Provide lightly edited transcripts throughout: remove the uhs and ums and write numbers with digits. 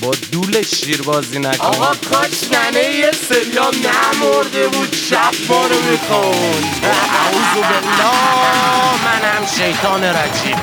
با دول شیر بازی نکن. آقا کاش ننه یه سریا نمرده بود شب ما رو میخون. اعوذ بالله، منم شیطان رجیم.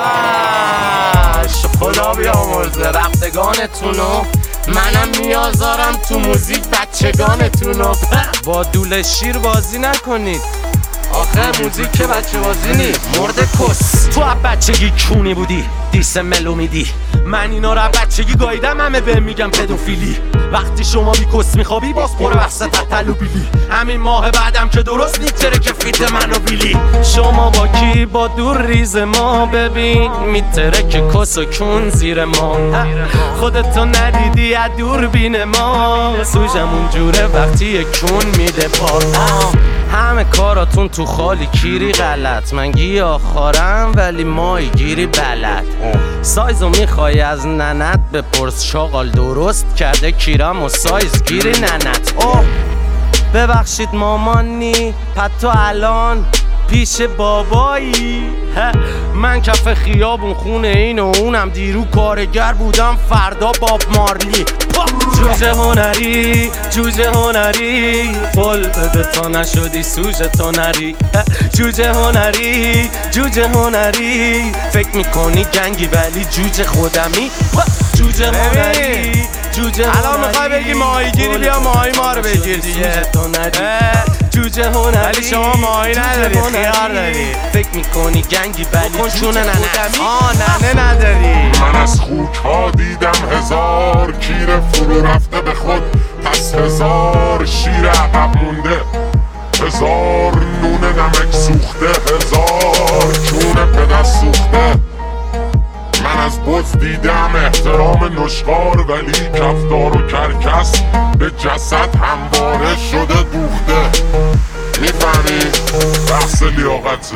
خدا بیامرزه رفتگانتونو، منم میازارم تو موزیک بچگانتونو. با دول شیر بازی نکنید. آخه موزیک که بچه بازی نیست، مرده کس. تو از بچگی کونی بودی دیس ملو میدی، من اینا رو از بچگی گاییدم، همه به میگم پدوفیلی. وقتی شما بی کس میخوابی باز پر وسط تلو بیلی، همین ماه بعدم که درست نیتره که فیت منو بیلی. شما با کی؟ با دور ریز ما، ببین میتره که کس و کون زیر ما. خودتو ندیدی از دور بین ما، سوژمون جوره وقتی کون میده پا. همه کاراتون تو خالی کیری غلط، من گیاهخوارم ولی ماهی گیری بلد. سایزو میخوای از ننت بپرس، شاغال درست کرده کیرم و سایز گیری ننت. ببخشید مامانی، پتو الان پیش بابایی. من کف خیابون خونه این و اونم، دیرو کارگر بودم فردا باب مارلی. جوجه هنری، جوجه هنری، قول بده تا نشدی سوژه تا نری. جوجه هنری، جوجه هنری، فکر میکنی گنگی ولی جوجه خودمی. جوجه هنری، جوجه هنری، الان میخوای بگی ماهیگیری، بیا ماهی ما رو بگیر دیگه. جوجه هنری، ولی شما ماهی نداری، خیار داری. فکر میکنی گنگی ولی چونه ننه ننه نداری. من از خوک ها دیدم هزار کیر فرو رفته به خود، پس هزار شیر عقب مونده، هزار نون نمک سوخته، هزار چون پدر سوخته. من از بز دیدم احترام نشخار، ولی کفتار و کرکس به جسد همواره شده دوخته. میفهمی؟ بحث لیاقته.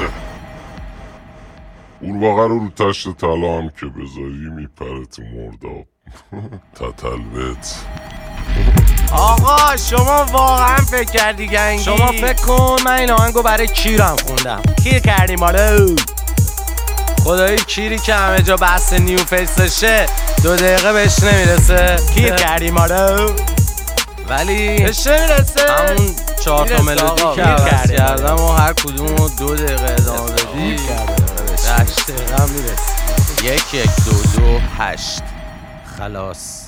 قورباغه رو تشت طلا هم که بذاری میپره تو مرداب. تتلبت. آقا شما واقعا فکر کردی گنگی؟ شما فکر کن من این آهنگو برای کیرم خوندم. کیر کردی مالو؟ خدایی کیری که همه جا بحث نیو فیسشه 2 دقیقه بهش نمیرسه. کیر کردی مالو؟ ولی بهش نمیرسه. همون 4 تا ملودی که عوض کردم و هر کدوم رو 2 دقیقه ادامه بدی 8 دقیقه هم میرسه. 1 1 2 2 8 خلاص.